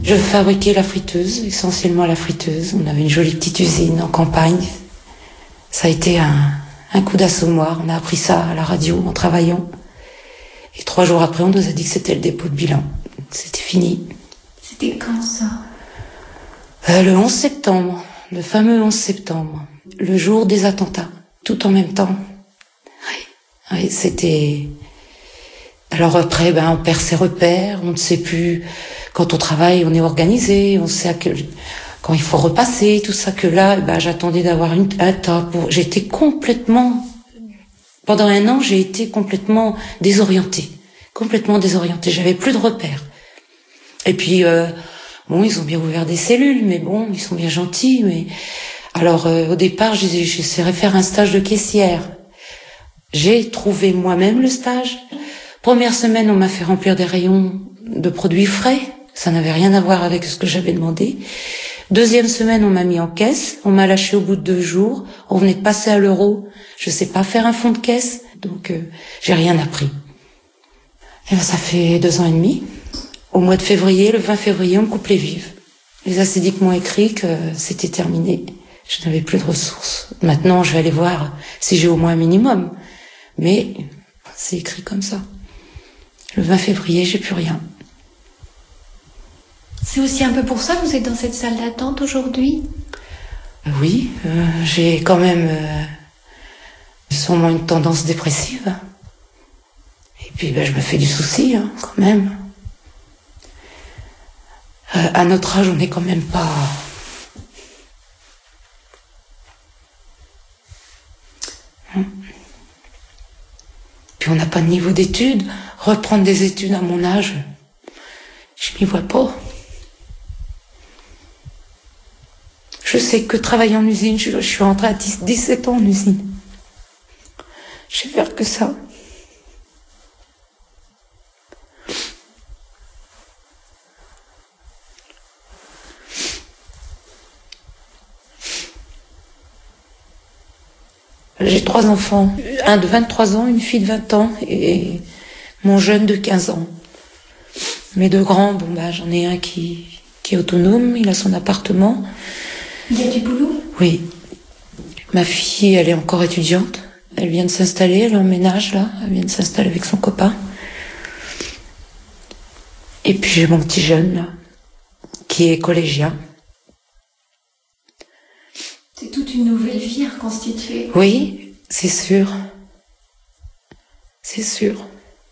Je fabriquais la friteuse, essentiellement la friteuse. On avait une jolie petite usine en campagne. Ça a été un coup d'assommoir. On a appris ça à la radio en travaillant. Et 3 jours après, on nous a dit que c'était le dépôt de bilan. C'était fini. C'était quand ça? Le 11 septembre. Le fameux 11 septembre. Le jour des attentats. Tout en même temps. Oui, c'était... Alors après, on perd ses repères. On ne sait plus... Quand on travaille, on est organisé. On sait quand il faut repasser, tout ça. Que là, j'attendais d'avoir un tas pour... J'étais complètement... Pendant 1 an, j'ai été complètement désorientée. Complètement désorientée. J'avais plus de repères. Et puis, ils ont bien ouvert des cellules, mais bon, ils sont bien gentils. Mais alors, au départ, j'essaierais faire un stage de caissière. J'ai trouvé moi-même le stage. Première semaine, on m'a fait remplir des rayons de produits frais. Ça n'avait rien à voir avec ce que j'avais demandé. Deuxième semaine, on m'a mis en caisse. On m'a lâché au bout de 2 jours. On venait de passer à l'euro. Je sais pas faire un fond de caisse, donc j'ai rien appris. Et ça fait 2 ans et demi. Au mois de février, le 20 février, on me coupe les vives. Les assédiques m'ont écrit que c'était terminé. Je n'avais plus de ressources. Maintenant, je vais aller voir si j'ai au moins un minimum. Mais c'est écrit comme ça. Le 20 février, j'ai plus rien. C'est aussi un peu pour ça que vous êtes dans cette salle d'attente aujourd'hui? Oui, j'ai quand même sûrement une tendance dépressive. Et puis je me fais du souci, quand même. À notre âge, on n'est quand même pas... Puis on n'a pas de niveau d'études. Reprendre des études à mon âge, je m'y vois pas. Je sais que travailler en usine, je suis rentrée à 17 ans en usine. Je vais faire que ça. J'ai 3 enfants, un de 23 ans, une fille de 20 ans et mon jeune de 15 ans. Mes 2 grands, j'en ai un qui est autonome, il a son appartement. Il y a du boulot? Oui. Ma fille, elle est encore étudiante. Elle vient de s'installer, elle emménage là. Elle vient de s'installer avec son copain. Et puis j'ai mon petit jeune là, qui est collégien. C'est toute une nouvelle vie à reconstituer. Oui, c'est sûr. C'est sûr.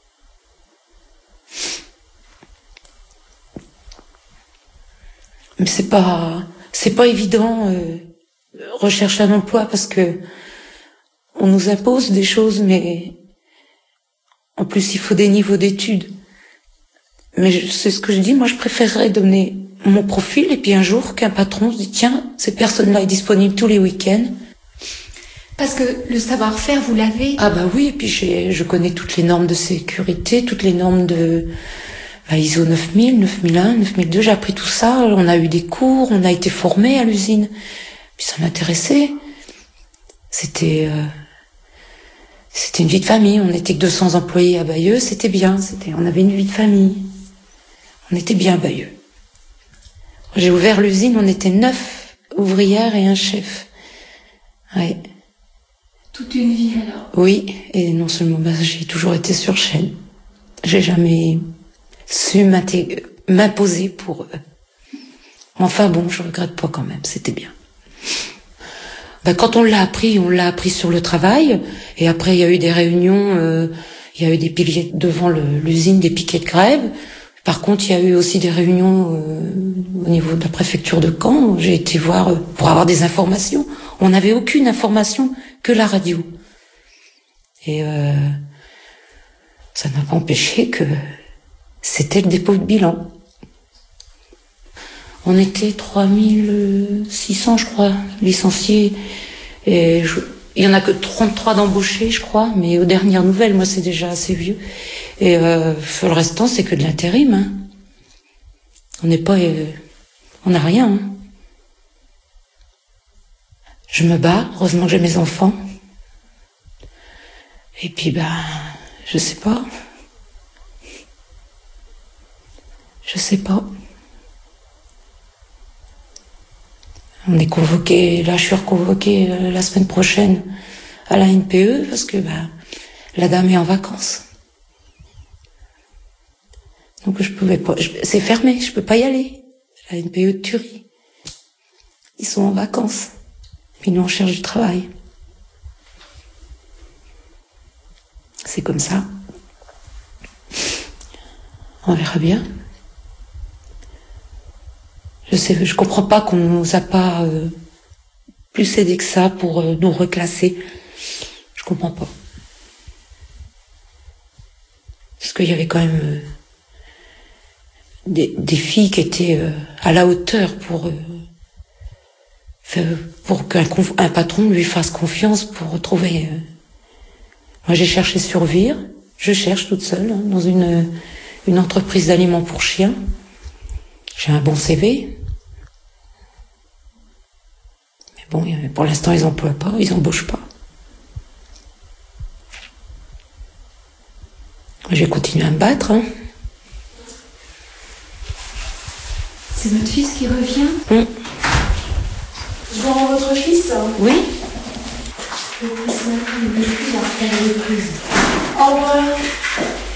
Mais c'est pas évident rechercher un emploi parce que on nous impose des choses, mais en plus il faut des niveaux d'études. Mais c'est ce que je dis, moi je préférerais donner mon profil et puis un jour qu'un patron se dit tiens, cette personne-là est disponible tous les week-ends. Parce que le savoir-faire, vous l'avez? Ah oui, et puis je connais toutes les normes de sécurité, toutes les normes de ISO 9000, 9001, 9002, j'ai appris tout ça, on a eu des cours, on a été formés à l'usine. Puis ça m'intéressait. C'était une vie de famille, on n'était que 200 employés à Bayeux, c'était bien, on avait une vie de famille. On était bien à Bayeux. J'ai ouvert l'usine, on était 9 ouvrières et un chef. Ouais. Toute une vie alors? Oui, et non seulement j'ai toujours été sur chaîne. J'ai jamais su m'imposer pour eux. Enfin bon, je regrette pas quand même, c'était bien. Quand on l'a appris sur le travail, et après il y a eu des réunions, il y a eu des piliers devant l'usine, des piquets de grève. Par contre, il y a eu aussi des réunions au niveau de la préfecture de Caen. J'ai été voir pour avoir des informations. On n'avait aucune information que la radio. Et ça n'a pas empêché que c'était le dépôt de bilan. On était 3600, je crois, licenciés. Et il y en a que 33 d'embauchés, je crois. Mais aux dernières nouvelles, moi, c'est déjà assez vieux. Et le restant, c'est que de l'intérim. Hein. On n'est pas... on n'a rien. Hein. Je me bats. Heureusement que j'ai mes enfants. Et puis, je sais pas. Je sais pas. On est convoqué, là je suis reconvoquée la semaine prochaine à la NPE parce que la dame est en vacances. Donc je pouvais pas, c'est fermé, je peux pas y aller. La NPE de Thury. Ils sont en vacances. Puis nous on cherche du travail. C'est comme ça. On verra bien. Je comprends pas qu'on nous a pas plus aidé que ça pour nous reclasser. Je comprends pas. Parce qu'il y avait quand même des filles qui étaient à la hauteur pour qu'un patron lui fasse confiance pour retrouver. Moi, j'ai cherché Survivre. Je cherche toute seule dans une entreprise d'aliments pour chiens. J'ai un bon CV. Mais bon, pour l'instant, ils emploient pas, ils embauchent pas. J'ai continué à me battre. C'est votre fils qui revient ? Je vous rends votre fils ? Oui. Le plus, il n'est plus à faire les prises. Au revoir.